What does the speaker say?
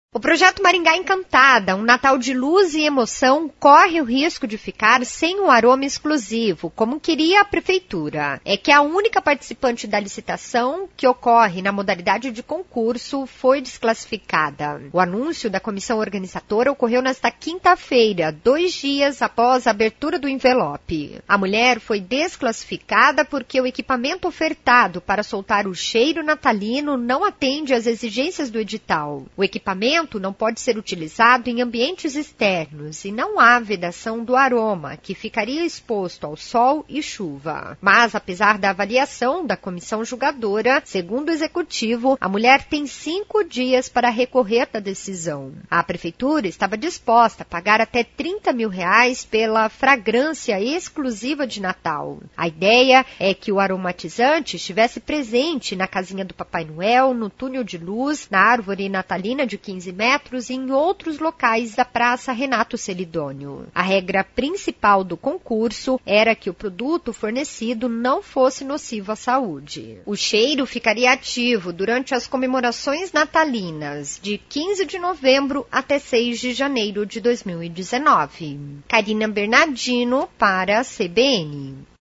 O projeto Maringá Encantada, um Natal de luz e emoção, corre o risco de ficar sem um aroma exclusivo, como queria a Prefeitura. É que a única participante da licitação, que ocorre na modalidade de concurso, foi desclassificada. O anúncio da comissão organizadora ocorreu nesta quinta-feira, 2 dias após a abertura do envelope. A mulher foi desclassificada porque o equipamento ofertado para soltar o cheiro natalino não atende às exigências do edital. O equipamento não pode ser utilizado em ambientes externos e não há vedação do aroma, que ficaria exposto ao sol e chuva. Mas, apesar da avaliação da comissão julgadora, segundo o executivo, a mulher tem 5 dias para recorrer da decisão. A prefeitura estava disposta a pagar até R$30 mil pela fragrância exclusiva de Natal. A ideia é que o aromatizante estivesse presente na casinha do Papai Noel, no túnel de luz, na árvore natalina de 15 metros e em outros locais da Praça Renato Celidônio. A regra principal do concurso era que o produto fornecido não fosse nocivo à saúde. O cheiro ficaria ativo durante as comemorações natalinas, de 15 de novembro até 6 de janeiro de 2019. Karina Bernardino para a CBN.